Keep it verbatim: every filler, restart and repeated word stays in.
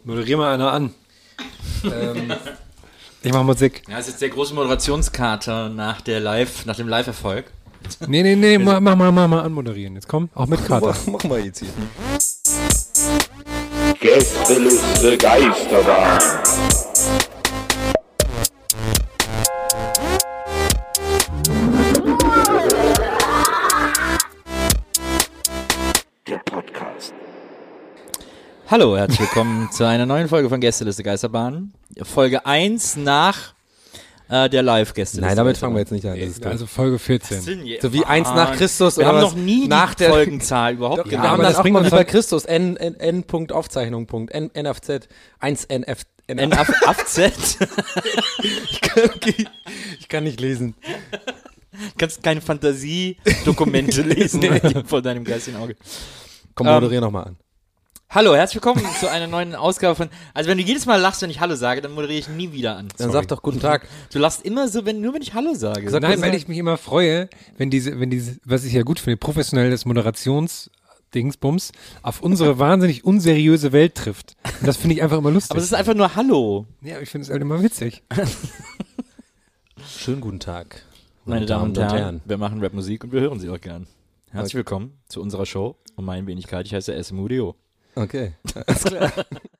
Moderier mal einer an. ähm, ich mach Musik. Ja, das ist jetzt der große Moderationskater nach der Live, nach dem Live-Erfolg. Nee, nee, nee, mach, mach, mach, mach mal anmoderieren. Jetzt komm, auch mit Kater. Mach, mach mal jetzt hier. Gästeliste Geisterbahn. Der Podcast. Hallo, herzlich willkommen zu einer neuen Folge von Gästeliste Geisterbahn. Folge eins nach äh, der Live-Gästeliste. Nein, damit fangen wir jetzt nicht an. Nee, also Folge vierzehn. So wie eins nach Christus Wir oder haben was? noch nie nach die der Folgenzahl überhaupt Doch, wir genannt. haben aber das das auch bringt mal uns wie bei halt- Christus. N, N, N. Punkt Aufzeichnung. Punkt. N, N F Z. eins N F. N F Z. Ich kann, ich kann nicht lesen. Kannst keine Fantasiedokumente lesen vor deinem geistigen Auge. Komm, Ähm, moderier nochmal an. Hallo, herzlich willkommen zu einer neuen Ausgabe von. Also wenn du jedes Mal lachst, wenn ich Hallo sage, dann moderiere ich nie wieder an. Dann sag doch guten Tag. Du lachst immer so, wenn nur wenn ich Hallo sage. Sag- Nein, weil ich mich immer freue, wenn diese, wenn diese, was ich ja gut finde, professionelles Moderationsdingsbums auf unsere wahnsinnig unseriöse Welt trifft. Und das finde ich einfach immer lustig. Aber es ist einfach nur Hallo. ja, ich finde es halt immer witzig. Schönen guten Tag. Meine Damen und Herren, wir machen Rapmusik und wir hören sie auch gern. Herzlich willkommen zu unserer Show und meine Wenigkeit. Ich heiße S M U D O. Okay. Alles klar.